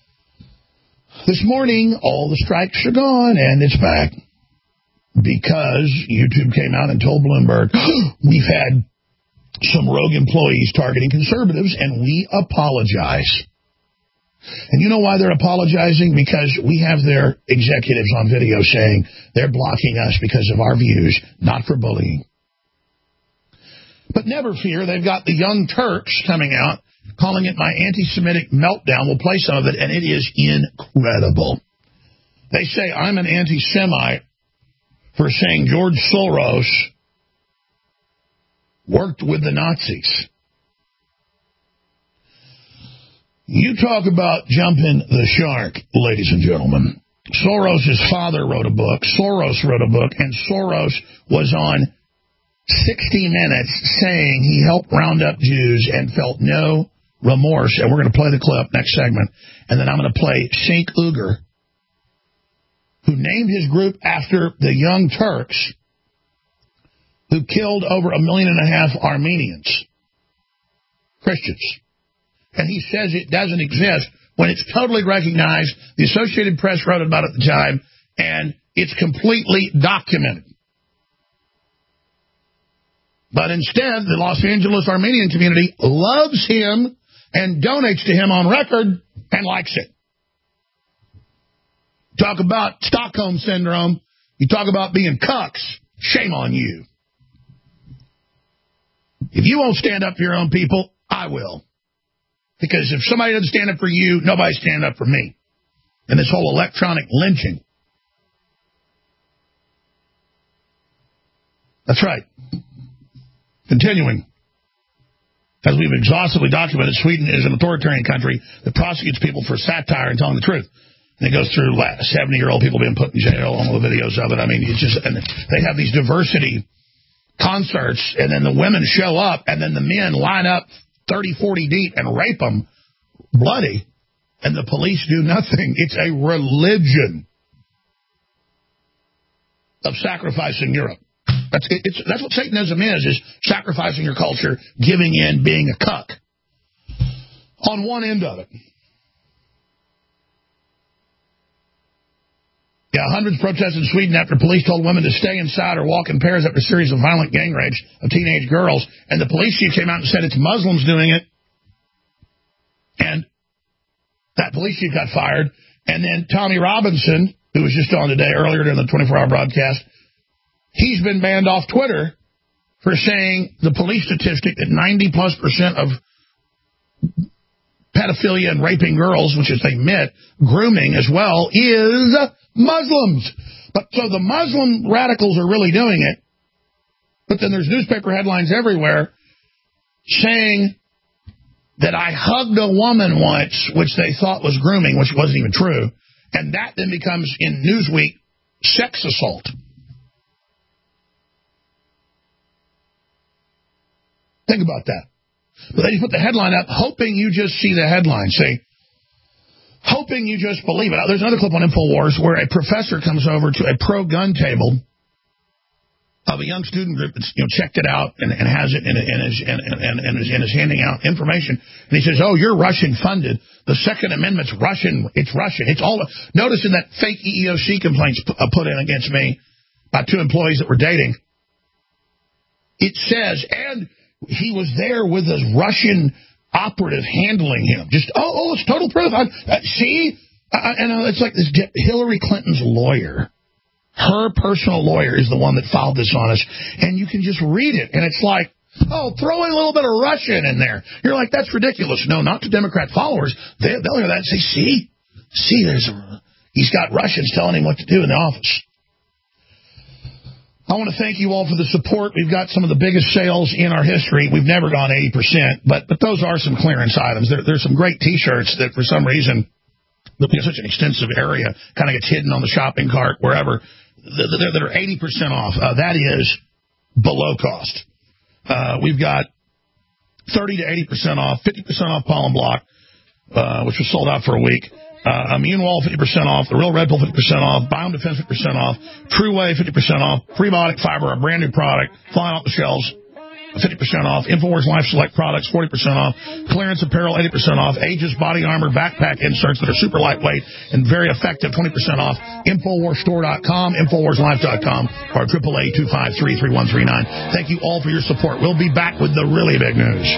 This morning, all the strikes are gone, and it's back. Because YouTube came out and told Bloomberg, we've had some rogue employees targeting conservatives, and we apologize. And you know why they're apologizing? Because we have their executives on video saying they're blocking us because of our views, not for bullying. But never fear, they've got the Young Turks coming out, calling it my anti-Semitic meltdown. We'll play some of it, and it is incredible. They say I'm an anti-Semite for saying George Soros worked with the Nazis. You talk about jumping the shark, ladies and gentlemen. Soros' father wrote a book. Soros wrote a book, and Soros was on 60 Minutes saying he helped round up Jews and felt no remorse. And we're going to play the clip next segment. And then I'm going to play Cenk Uygur, who named his group after the Young Turks, who killed over 1.5 million Armenians, Christians. And he says it doesn't exist when it's totally recognized. The Associated Press wrote about it at the time, and it's completely documented. But instead, the Los Angeles Armenian community loves him and donates to him on record and likes it. Talk about Stockholm Syndrome. You talk about being cucks. Shame on you. If you won't stand up for your own people, I will. Because if somebody doesn't stand up for you, nobody's standing up for me. And this whole electronic lynching. That's right. Continuing. As we've exhaustively documented, Sweden is an authoritarian country that prosecutes people for satire and telling the truth. And it goes through 70-year-old people being put in jail, all the videos of it. I mean, it's just, and they have these diversity concerts, and then the women show up, and then the men line up 30, 40 deep and rape them bloody, and the police do nothing. It's a religion of sacrificing Europe. That's what Satanism is sacrificing your culture, giving in, being a cuck. On one end of it. Yeah, hundreds protested in Sweden after police told women to stay inside or walk in pairs after a series of violent gang rapes of teenage girls. And the police chief came out and said it's Muslims doing it. And that police chief got fired. And then Tommy Robinson, who was just on today, earlier during the 24-hour broadcast, he's been banned off Twitter for saying the police statistic that 90+% of pedophilia and raping girls, which is they admit, grooming as well, is Muslims. But so the Muslim radicals are really doing it. But then there's newspaper headlines everywhere saying that I hugged a woman once, which they thought was grooming, which wasn't even true. And that then becomes, in Newsweek, sex assault. Think about that. But then you put the headline up, hoping you just see the headline. Say, hoping you just believe it. There's another clip on InfoWars where a professor comes over to a pro-gun table of a young student group that's checked it out and has it and is handing out information. And he says, "Oh, you're Russian funded. The Second Amendment's Russian. It's Russian. It's all." Notice in that fake EEOC complaints put in against me by 2 employees that were dating, it says, and he was there with a Russian operative handling him. Just, it's total proof. See? And it's like this Hillary Clinton's lawyer. Her personal lawyer is the one that filed this on us. And you can just read it. And it's like, throw in a little bit of Russian in there. You're like, that's ridiculous. No, not to Democrat followers. They'll hear that and say, see, he's got Russians telling him what to do in the office. I want to thank you all for the support. We've got some of the biggest sales in our history. We've never gone 80%, but those are some clearance items. There's some great T-shirts that for some reason, such an extensive area, kind of gets hidden on the shopping cart, wherever, that are 80% off. That is below cost. We've got 30 to 80% off, 50% off Pollen Block, which was sold out for a week. Immune Wall 50% off, the Real Red Pill 50% off, Biome Defense 50% off, True Way 50% off, Prebiotic Fiber, a brand new product, flying off the shelves, 50% off, InfoWars Life Select products 40% off, Clearance Apparel 80% off, Aegis Body Armor backpack inserts that are super lightweight and very effective 20% off, InfoWarsStore.com, InfoWarsLife.com, or 888-253-3139. Thank you all for your support. We'll be back with the really big news.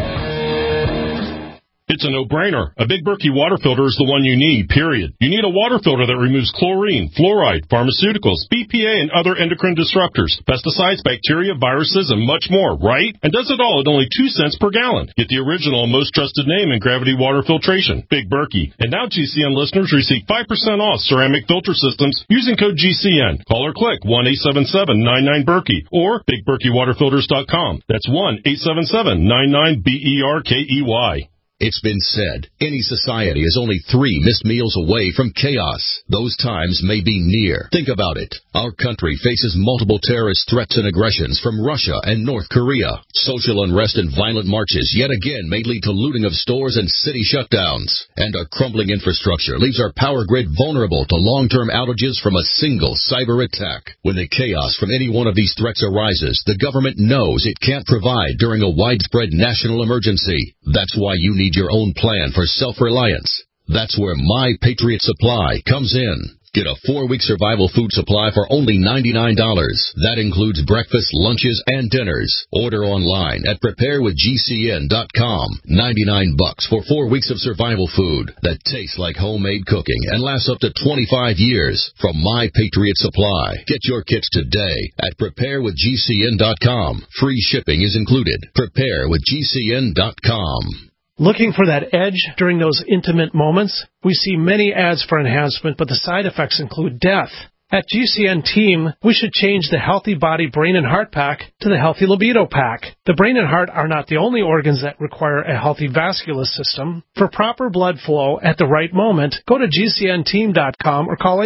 It's a no-brainer. A Big Berkey water filter is the one you need, period. You need a water filter that removes chlorine, fluoride, pharmaceuticals, BPA, and other endocrine disruptors, pesticides, bacteria, viruses, and much more, right? And does it all at only 2 cents per gallon. Get the original and most trusted name in gravity water filtration, Big Berkey. And now GCN listeners receive 5% off ceramic filter systems using code GCN. Call or click 1-877-99-BERKEY or BigBerkeyWaterFilters.com. That's 1-877-99-BERKEY. It's been said, any society is only 3 missed meals away from chaos. Those times may be near. Think about it. Our country faces multiple terrorist threats and aggressions from Russia and North Korea. Social unrest and violent marches yet again may lead to looting of stores and city shutdowns. And our crumbling infrastructure leaves our power grid vulnerable to long-term outages from a single cyber attack. When the chaos from any one of these threats arises, the government knows it can't provide during a widespread national emergency. That's why you need your own plan for self-reliance. That's where My Patriot Supply comes in. Get a 4-week survival food supply for only $99. That includes breakfast, lunches, and dinners. Order online at preparewithgcn.com. $99 for 4 weeks of survival food that tastes like homemade cooking and lasts up to 25 years from My Patriot Supply. Get your kits today at preparewithgcn.com. Free shipping is included. Preparewithgcn.com. Looking for that edge during those intimate moments? We see many ads for enhancement, but the side effects include death. At GCN Team, we should change the Healthy Body Brain and Heart Pack to the Healthy Libido Pack. The brain and heart are not the only organs that require a healthy vascular system. For proper blood flow at the right moment, go to GCNteam.com or call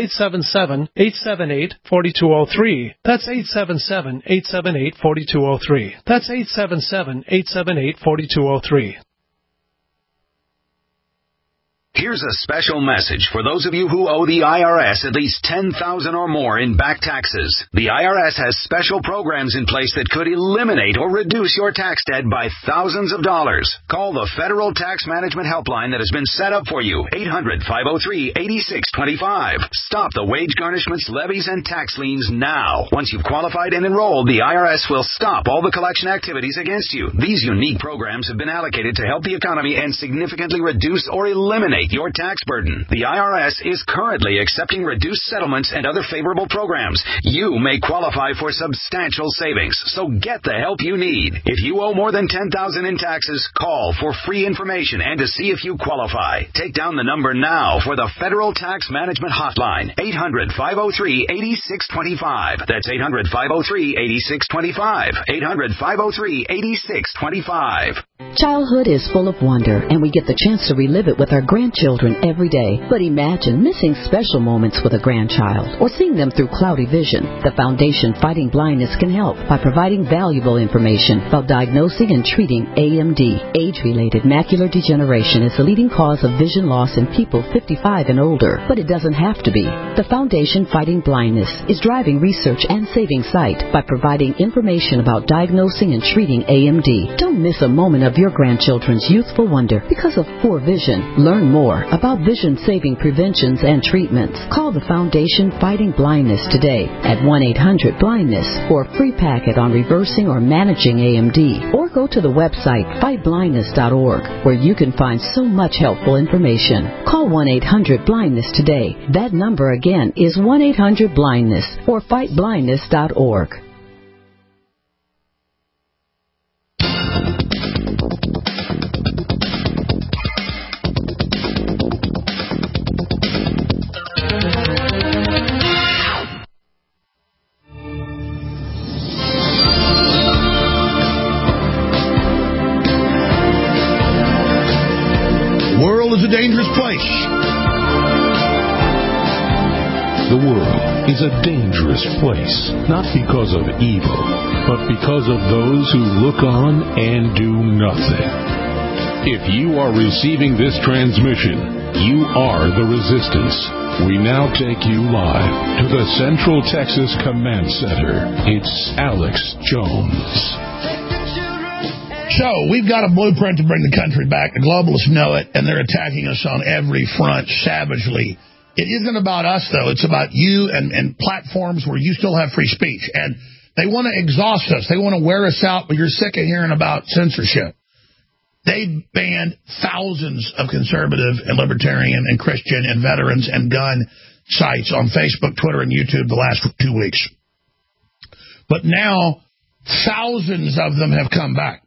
877-878-4203. That's 877-878-4203. That's 877-878-4203. Here's a special message for those of you who owe the IRS at least $10,000 or more in back taxes. The IRS has special programs in place that could eliminate or reduce your tax debt by thousands of dollars. Call the Federal Tax Management Helpline that has been set up for you, 800-503-8625. Stop the wage garnishments, levies, and tax liens now. Once you've qualified and enrolled, the IRS will stop all the collection activities against you. These unique programs have been allocated to help the economy and significantly reduce or eliminate your tax burden. The IRS is currently accepting reduced settlements and other favorable programs. You may qualify for substantial savings, so get the help you need. If you owe more than $10,000 in taxes, call for free information and to see if you qualify. Take down the number now for the Federal Tax Management Hotline, 800-503-8625. That's 800-503-8625. 800-503-8625. Childhood is full of wonder, and we get the chance to relive it with our grandchildren every day. But imagine missing special moments with a grandchild or seeing them through cloudy vision. The Foundation Fighting Blindness can help by providing valuable information about diagnosing and treating AMD. Age-related macular degeneration is the leading cause of vision loss in people 55 and older, but it doesn't have to be. The Foundation Fighting Blindness is driving research and saving sight by providing information about diagnosing and treating AMD. Don't miss a moment of your grandchildren's youthful wonder because of poor vision. Learn more about vision-saving preventions and treatments. Call the Foundation Fighting Blindness today at 1-800-BLINDNESS for a free packet on reversing or managing AMD. Or go to the website fightblindness.org where you can find so much helpful information. Call 1-800-BLINDNESS today. That number again is 1-800-BLINDNESS or fightblindness.org. Is a dangerous place. The world is a dangerous place, not because of evil, but because of those who look on and do nothing. If you are receiving this transmission, you are the resistance. We now take you live to the Central Texas Command Center. It's Alex Jones. So, we've got a blueprint to bring the country back. The globalists know it, and they're attacking us on every front savagely. It isn't about us, though. It's about you and platforms where you still have free speech. And they want to exhaust us. They want to wear us out, but you're sick of hearing about censorship. They banned thousands of conservative and libertarian and Christian and veterans and gun sites on Facebook, Twitter, and YouTube the last 2 weeks. But now, thousands of them have come back.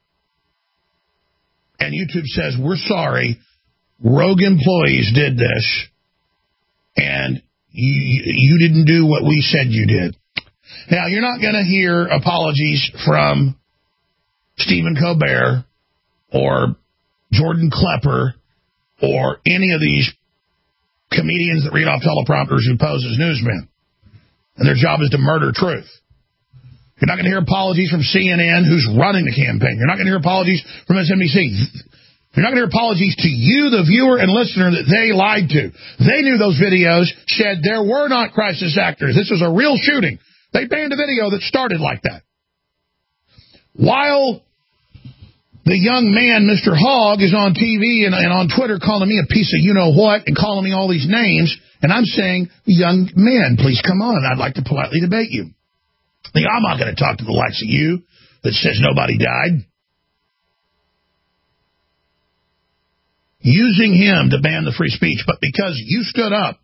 And YouTube says, we're sorry, rogue employees did this, and you didn't do what we said you did. Now, you're not going to hear apologies from Stephen Colbert or Jordan Klepper or any of these comedians that read off teleprompters who pose as newsmen. And their job is to murder truth. You're not going to hear apologies from CNN, who's running the campaign. You're not going to hear apologies from MSNBC. You're not going to hear apologies to you, the viewer and listener, that they lied to. They knew those videos said there were not crisis actors. This was a real shooting. They banned a video that started like that. While the young man, Mr. Hogg, is on TV and on Twitter calling me a piece of you-know-what and calling me all these names, and I'm saying, young men, please come on, I'd like to politely debate you. I'm not going to talk to the likes of you that says nobody died. Using him to ban the free speech, but because you stood up,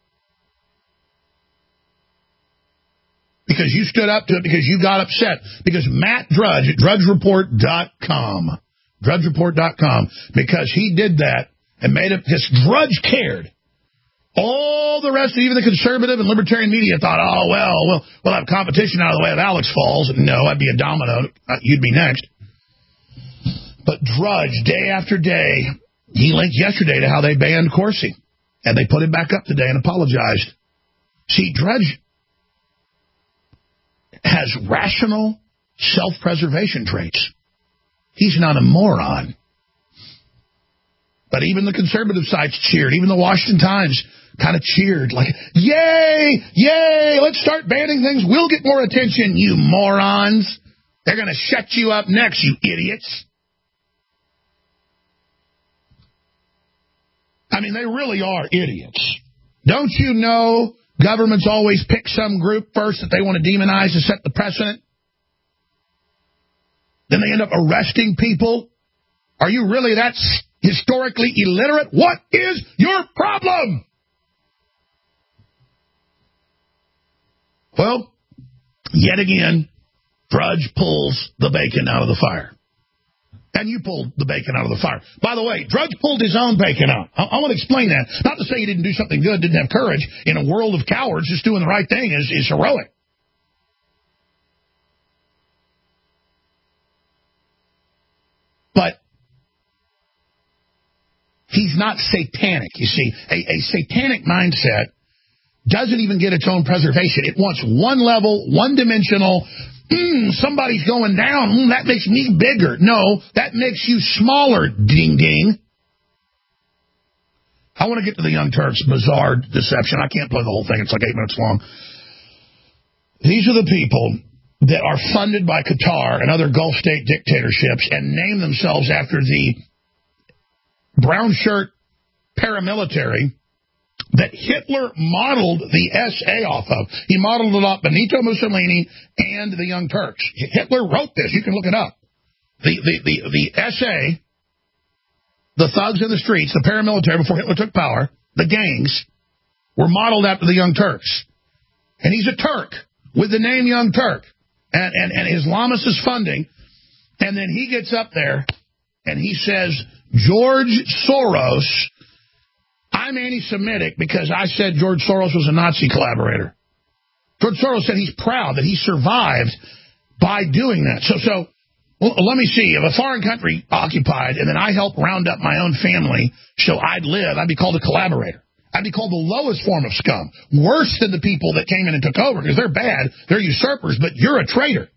to it, because you got upset, because Matt Drudge at DrudgeReport.com, because he did that and made it, because Drudge cared. All the rest, even the conservative and libertarian media thought, oh, well, we'll have competition out of the way of Alex Falls. No, I'd be a domino. You'd be next. But Drudge, day after day, he linked yesterday to how they banned Corsi. And they put him back up today and apologized. See, Drudge has rational self-preservation traits. He's not a moron. But even the conservative sites cheered. Even the Washington Times kind of cheered. Like, yay, let's start banning things. We'll get more attention, you morons. They're going to shut you up next, you idiots. I mean, they really are idiots. Don't you know governments always pick some group first that they want to demonize to set the precedent? Then they end up arresting people. Are you really that historically illiterate? What is your problem? Well, yet again, Drudge pulls the bacon out of the fire. And you pulled the bacon out of the fire. By the way, Drudge pulled his own bacon out. I want to explain that. Not to say he didn't do something good, didn't have courage. In a world of cowards, just doing the right thing is heroic. But he's not satanic, you see. A satanic mindset doesn't even get its own preservation. It wants one level, one-dimensional. Somebody's going down. That makes me bigger. No, that makes you smaller, ding-ding. I want to get to the Young Turks' bizarre deception. I can't play the whole thing. It's like 8 minutes long. These are the people that are funded by Qatar and other Gulf state dictatorships and name themselves after the brown shirt paramilitary that Hitler modeled the SA off of. He modeled it off Benito Mussolini and the Young Turks. Hitler wrote this. You can look it up. The SA, the thugs in the streets, the paramilitary before Hitler took power, the gangs, were modeled after the Young Turks. And he's a Turk with the name Young Turk. And Islamist is funding. And then he gets up there and he says, George Soros, I'm anti-Semitic because I said George Soros was a Nazi collaborator. George Soros said he's proud that he survived by doing that. So well, let me see. If a foreign country occupied and then I helped round up my own family so I'd live, I'd be called a collaborator. I'd be called the lowest form of scum. Worse than the people that came in and took over because they're bad. They're usurpers, but you're a traitor.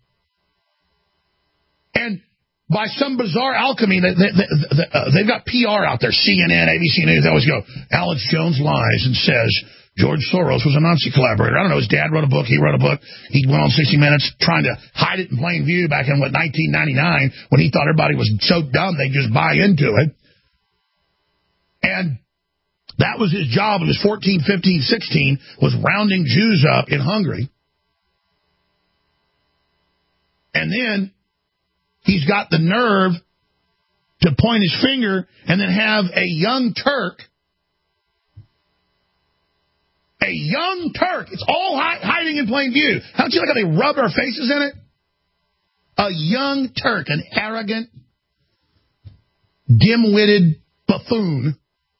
And by some bizarre alchemy, they've got PR out there, CNN, ABC News. They always go, Alex Jones lies and says George Soros was a Nazi collaborator. I don't know. His dad wrote a book. He wrote a book. He went on 60 Minutes trying to hide it in plain view back in, 1999 when he thought everybody was so dumb they'd just buy into it. And that was his job. It was 14, 15, 16, was rounding Jews up in Hungary. And then he's got the nerve to point his finger and then have a young Turk. A young Turk. It's all hiding in plain view. Don't you like how they rub our faces in it? A young Turk, an arrogant, dim-witted buffoon.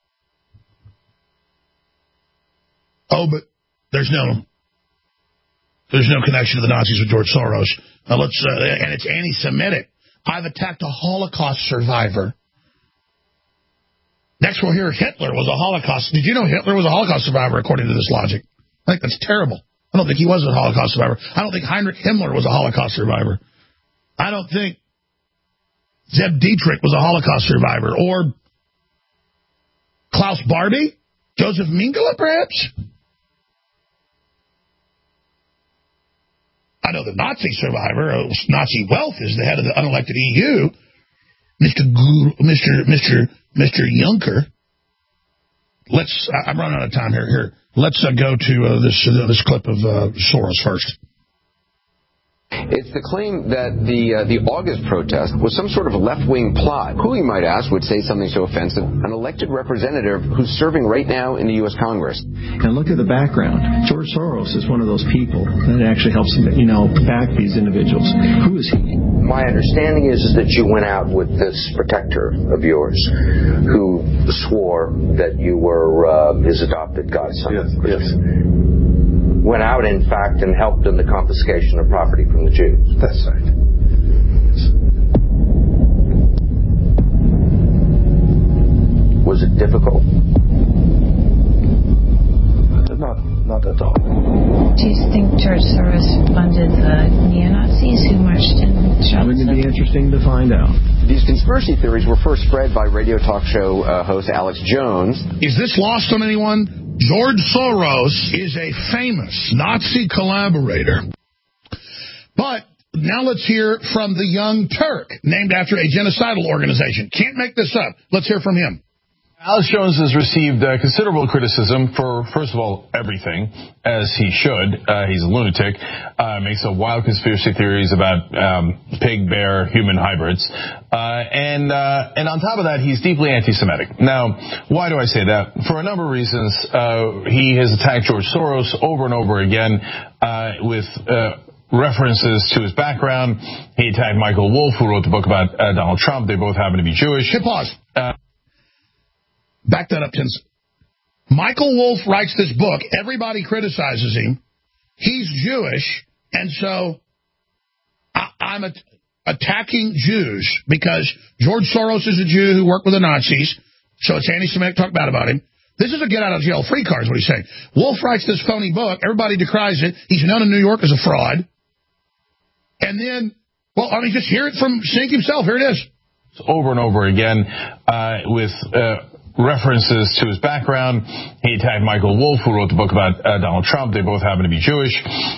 Oh, but there's no connection to the Nazis with George Soros. And it's anti-Semitic. I've attacked a Holocaust survivor Next we'll hear Hitler was a Holocaust. Did you know Hitler was a Holocaust survivor, according to this logic? I think that's terrible. I don't think he was a Holocaust survivor. I don't think Heinrich Himmler was a Holocaust survivor. I don't think Zeb Dietrich was a Holocaust survivor. Or Klaus Barbie? Joseph Mengele, perhaps? I know the Nazi survivor, Nazi Wealth, is the head of the unelected EU, Mr. Juncker. I'm running out of time here. Let's go to this clip of Soros first. It's the claim that the August protest was some sort of left-wing plot. Who, you might ask, would say something so offensive? An elected representative who's serving right now in the U.S. Congress. And look at the background. George Soros is one of those people that actually helps, back these individuals. Who is he? My understanding is that you went out with this protector of yours who swore that you were his adopted godson. Yes. Went out, in fact, and helped in the confiscation of property from the Jews. That's right. Was it difficult? Not at all. Do you think George Soros funded the neo-Nazis who marched in Charlottesville? Wouldn't it be interesting to find out? These conspiracy theories were first spread by radio talk show host Alex Jones. Is this lost on anyone? George Soros is a famous Nazi collaborator. But now let's hear from the Young Turk, named after a genocidal organization. Can't make this up. Let's hear from him. Alex Jones has received considerable criticism for, first of all, everything, as he should. He's a lunatic, makes up wild conspiracy theories about pig, bear, human hybrids. And on top of that, he's deeply anti-Semitic. Now, why do I say that? For a number of reasons. He has attacked George Soros over and over again with references to his background. He attacked Michael Wolff, who wrote the book about Donald Trump. They both happen to be Jewish. Hit pause. Back that up, Tins. Michael Wolff writes this book. Everybody criticizes him. He's Jewish, and so I'm attacking Jews because George Soros is a Jew who worked with the Nazis, so it's anti-Semitic talk bad about him. This is a get-out-of-jail-free card is what he's saying. Wolff writes this phony book. Everybody decries it. He's known in New York as a fraud. And then, just hear it from Sink himself. Here it is. Over and over again with references to his background. He attacked Michael Wolff, who wrote the book about Donald Trump. They both happen to be Jewish.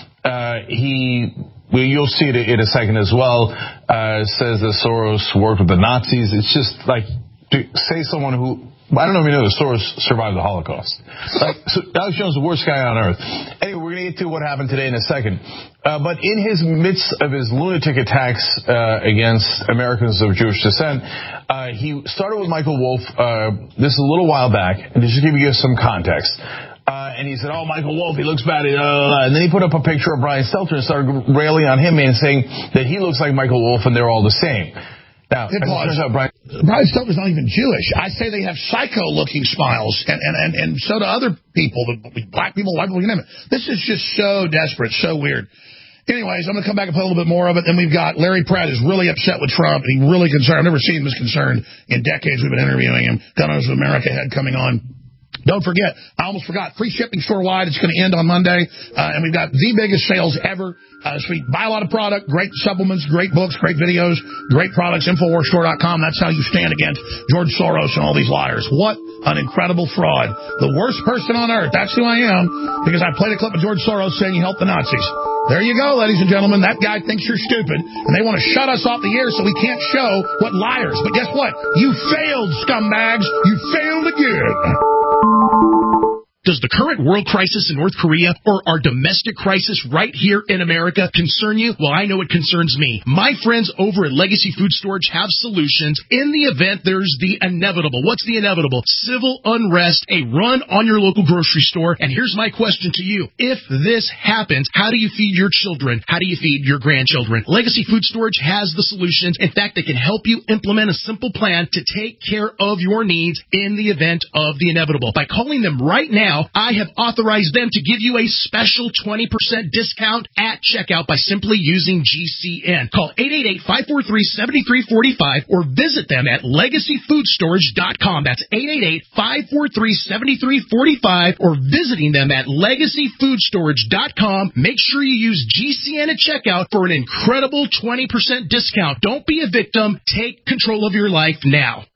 You'll see it in a second as well, says that Soros worked with the Nazis. It's just like to say someone who, I don't know if you know that Soros survived the Holocaust. Alex Jones is the worst guy on earth. Anyway, we're going to get to what happened today in a second. But in his midst of his lunatic attacks against Americans of Jewish descent, he started with Michael Wolff. This is a little while back, and just to give you some context. And he said, Michael Wolff, he looks bad. And then he put up a picture of Brian Stelter and started railing on him and saying that he looks like Michael Wolff and they're all the same. Now, Brian Stelter's not even Jewish. I say they have psycho-looking smiles, and so do other people, black people, white people, you name it. This is just so desperate, so weird. Anyways, I'm going to come back and play a little bit more of it. Then we've got Larry Pratt is really upset with Trump, and he's really concerned. I've never seen him this concerned in decades. We've been interviewing him. Gun Owners of America head coming on. Don't forget, I almost forgot, free shipping store-wide. It's going to end on Monday, and we've got the biggest sales ever. So we buy a lot of product, great supplements, great books, great videos, great products, InfoWarsStore.com. That's how you stand against George Soros and all these liars. What an incredible fraud. The worst person on earth. That's who I am, because I played a clip of George Soros saying he helped the Nazis. There you go, ladies and gentlemen. That guy thinks you're stupid, and they want to shut us off the air so we can't show what liars. But guess what? You failed, scumbags. You failed again. Does the current world crisis in North Korea or our domestic crisis right here in America concern you? Well, I know it concerns me. My friends over at Legacy Food Storage have solutions in the event there's the inevitable. What's the inevitable? Civil unrest, a run on your local grocery store. And here's my question to you. If this happens, how do you feed your children? How do you feed your grandchildren? Legacy Food Storage has the solutions. In fact, they can help you implement a simple plan to take care of your needs in the event of the inevitable. By calling them right now, now, I have authorized them to give you a special 20% discount at checkout by simply using GCN. Call 888-543-7345 or visit them at LegacyFoodStorage.com. That's 888-543-7345 or visiting them at LegacyFoodStorage.com. Make sure you use GCN at checkout for an incredible 20% discount. Don't be a victim. Take control of your life now.